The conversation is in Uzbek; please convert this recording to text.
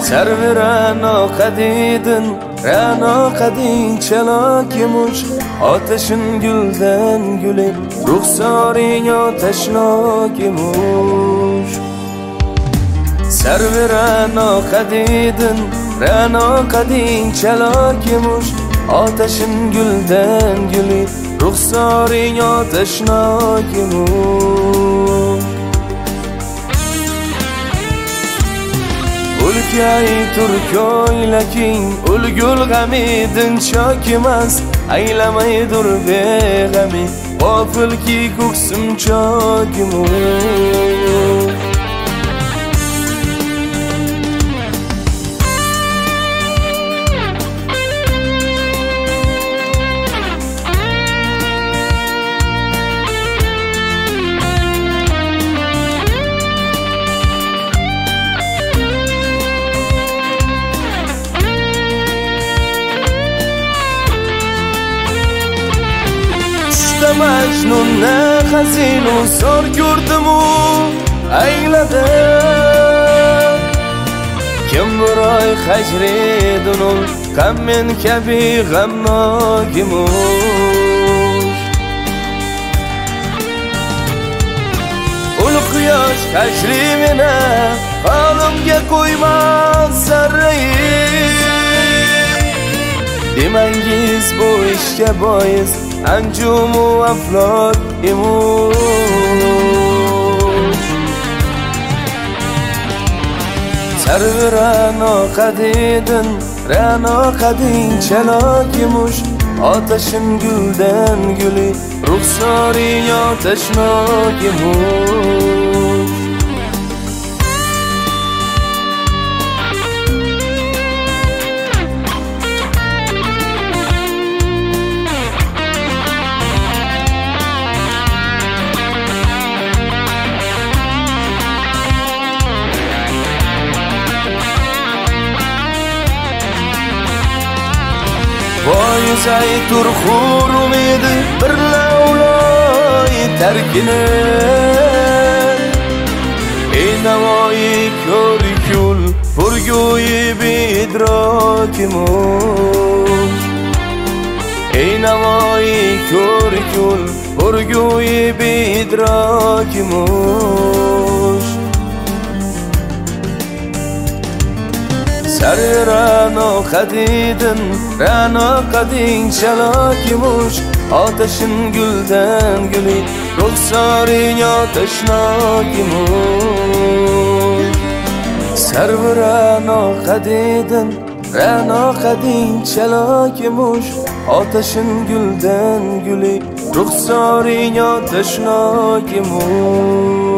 Serverano kadidin, rano kadin çelakimuş. Ateşin gülden gülü, ruhsarin ateşnakimuş. Serverano kadidin, rano kadin çelakimuş. Ateşin gülden gülü, ruhsarin ateşnakimuş. Ulkay Turkoylakin ulgul gamidin çakimaz. Aylamaydur begami, gafil ki koksum çakimuş. Mecnun ne hazinu sor gördümü eyledi. Kim buray hecredunul kammen kebi gamnagimuş. Ul kuyosh hecrimine halimga koymaz zarreyi. Demangiz bu ishga bois anjumu aflot imush. Sarvirano kadidin, rano kadin chelak imush. Ateşin gülden gülü, ruhsari ateşnak imush. Voyuzay turxurum edi bir lavlay terkine. Ey navoyi ko'rikul purgoyi bidrakimush. Ey navoyi ko'rikul purgoyi bidrakimush. Sarvirano kadidin, rano kadin çelakimuş. Ateşin gülden gülü, ruhsarin ateşnakimuş. Sarvirano kadidin, rano kadin çelakimuş. Ateşin gülden gülü, ruhsarin ateşnakimuş.